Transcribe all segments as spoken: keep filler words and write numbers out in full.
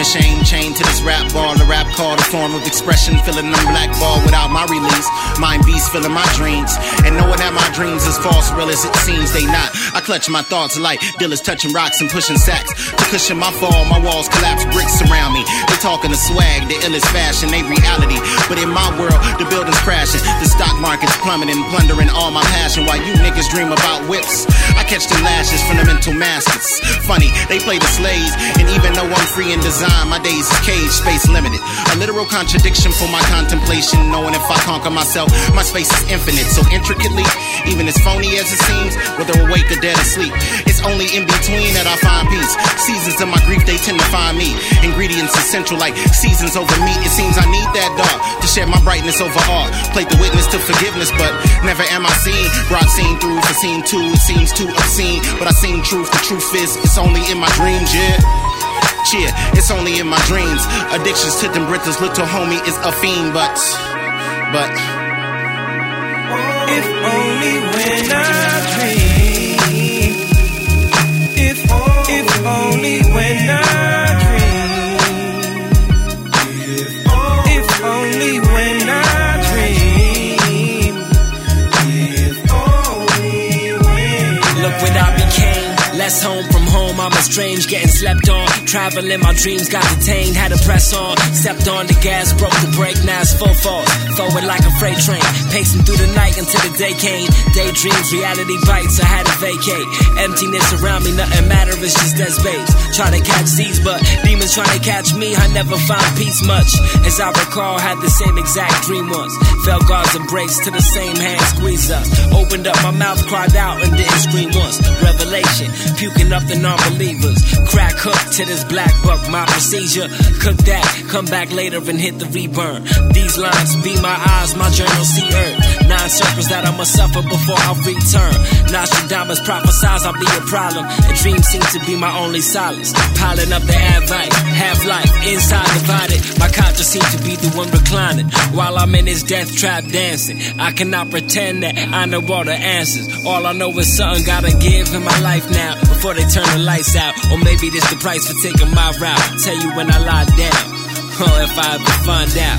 of shame, chained to this rap ball. The rap called a form of expression, filling them black ball without my release. Mind beast filling my dreams, and knowing that my dreams is false, real as it seems they not. I clutch my thoughts like dealers touching rocks and pushing sacks. To cushion my fall, my walls collapse, bricks surround me. They talking the swag, the illest fashion, they reality. But in my world, the building's crashing, the stock market's plummeting, plundering all my passion. While you niggas dream about whips, I catch the lashes from the mental masters. Funny, they play the slaves, and even though I'm free in design, my days is cage, space limited. A literal contradiction for my contemplation, knowing if I conquer myself, my space is infinite. So intricately, even as phony as it seems, whether awake or dead asleep, it's only in between that I find peace. Seasons of my grief, they tend to find me. Ingredients essential like seasons over meat. It seems I need that dark to share my brightness over art. Played the witness to forgiveness, but never am I seen. Brought scene through for scene two, it seems too obscene. But I seen truth, the truth is, it's only in my dreams, yeah. Yeah, it's only in my dreams. Addictions to them Britas, little homie is a fiend, but, but if only when I dream, if, if only when I dream, if only when I dream, if only when. Look what I became, less home from home, I'm estranged, getting slept on. Traveling, my dreams got detained, had to press on. Stepped on the gas, broke the brake, now it's full force. Forward like a freight train, pacing through the night until the day came. Daydreams, reality bites, I had to vacate. Emptiness around me, nothing matter, it's just dead space. Trying to catch these, but demons trying to catch me. I never found peace much. As I recall, had the same exact dream once. Felt God's embrace to the same hand squeeze us. Opened up my mouth, cried out, and didn't scream once. Revelation, puking up the non-believers. Crack hooked to this black buck, my procedure. Cook that, come back later and hit the reburn. These lines be my eyes, my journal see earth. Nine circles that I must suffer before I return. Nostradamus prophesies I'll be a problem, and dreams seem to be my only solace. Piling up the advice, half-life, inside divided. My conscience seems to be the one reclining while I'm in this death trap dancing. I cannot pretend that I know all the answers. All I know is something gotta give in my life now before they turn the lights out. Or maybe this the price for taking my route. Tell you when I lie down, oh, if I ever find out.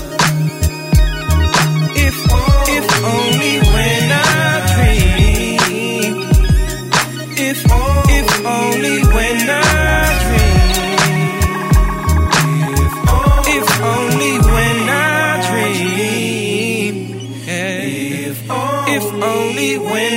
If, if only when I dream. If, if only when I dream. If only when I dream. If, if only when